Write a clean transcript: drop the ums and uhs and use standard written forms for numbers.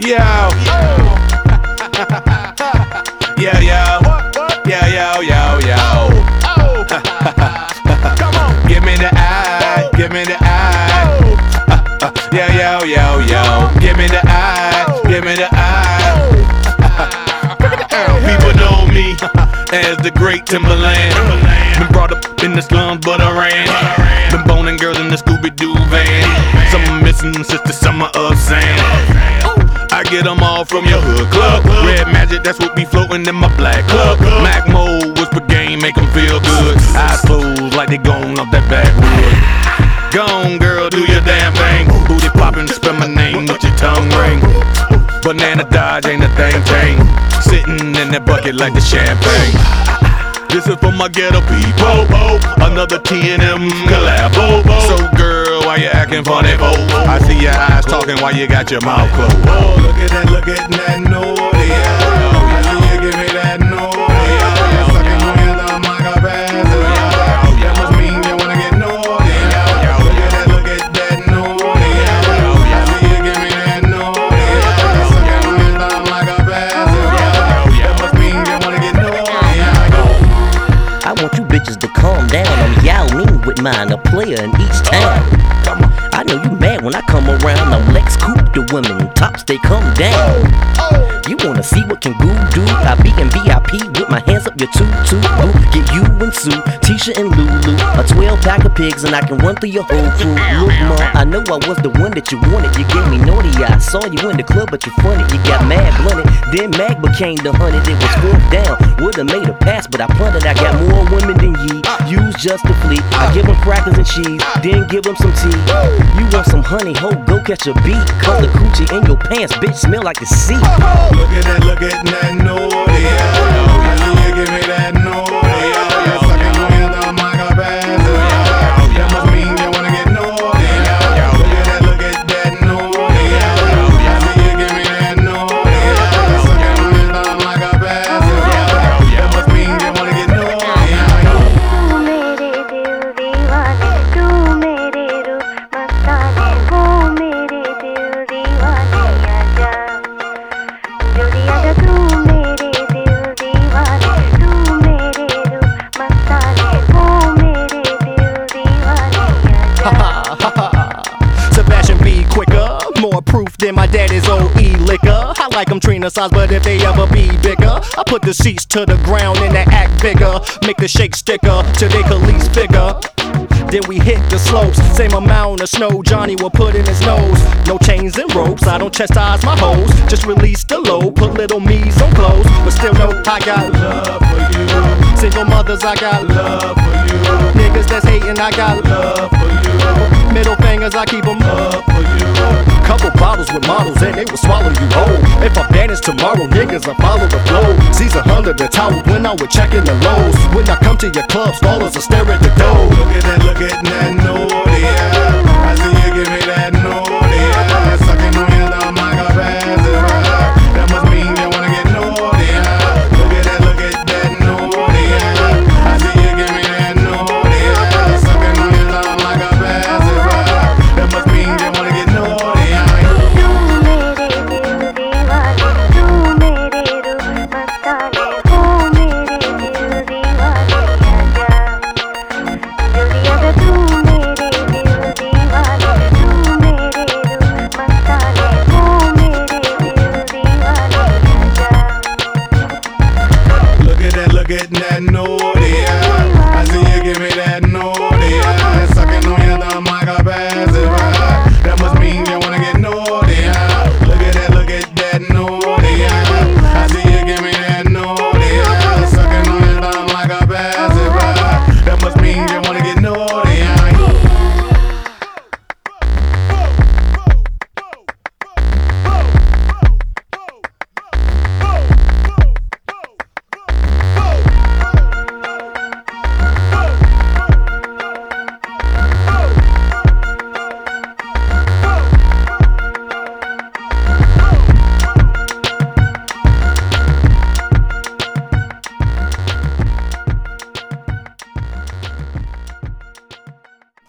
Yo. Yo, yo. Yo, yo, yo, yo. Give me the eye, give me the eye. Yo, yo, yo, yo. Give me the eye, give me the eye. People know me as the great Timberland. Been brought up in the slums, but I ran. Been boning girls in the Scooby-Doo van. Some missing sister, summer of sand. I get them all from your hood club. Red magic, that's what be floating in my black club. Mac mode, whisper game, make them feel good. Eyes closed like they gone off that backwood. Gone, girl, do your damn thing. Booty poppin', spell my name with your tongue ring. Banana Dodge ain't a thing. Sitting in that bucket like the champagne. This is for my ghetto people. Another T&M collabo. So girl, why you acting funny, bo? I see your eyes talking while you got your mouth closed. Oh, look at that naughty. I see you give me that naughty. Sucking on your thumb like a bastard. That must mean you wanna get naughty. Look at that naughty. I see you give me that naughty. Sucking on your thumb like a bastard. That must mean you wanna get naughty. I want you bitches to calm down. I'm Yao Ming with mine, a player in each town. I know you mad when I come around. I'm Lex Coupe, the women tops, they come down. You wanna see what can Goo do? I be in VIP with my hands up your tutu. Get you and Sue, Tisha and Lulu. A 12-pack of pigs and I can run through your whole crew. Look, ma, I know I was the one that you wanted. You gave me naughty, I saw you in the club but you funny. You got mad blunted, then Mag became the honey. It was fourth down, would've made a pass but I punted. I got more women than ye, use just to flee. I give them crackers and cheese, then give them some tea. You want some honey, ho, go catch a beat. Cause the coochie in your pants, bitch, smell like the sea. Look at that naughty. I see you give me that naughty. Sucking on your thumb like a bastard. That must mean you wanna get naughty. Look at that naughty. I see you give me that naughty. Sucking on your thumb like a bastard. That must mean you wanna get naughty. तू मेरे दिल दीवाने, तू मेरे रूप मस्ताने, वो मेरे दिल दीवाने आजा, जल्दी आजा तू मेरे दिल दीवाने, तू मेरे रूप मस्ताने, वो मेरे दिल दीवाने आजा. Sebastian B. quicker, more proof than my daddy's OE liquor. I like them Trina size, but if they ever be bigger, I put the seats to the ground and they act bigger. Make the shake sticker till they could least figure. Then we hit the slopes, same amount of snow Johnny will put in his nose. No chains and ropes, I don't chastise my hoes. Just release the load, put little me's on clothes. But still know I got love for you. Single mothers, I got love for you. Niggas that's hating, I got love for you. Middle fingers, I keep them up for you. Couple bottles with models and they will swallow you whole. If I vanish tomorrow, niggas, I follow the flow. Caesar under the towel when I was checking the lows. When I come to your club, stallers will stare at the door. Look at that naughty.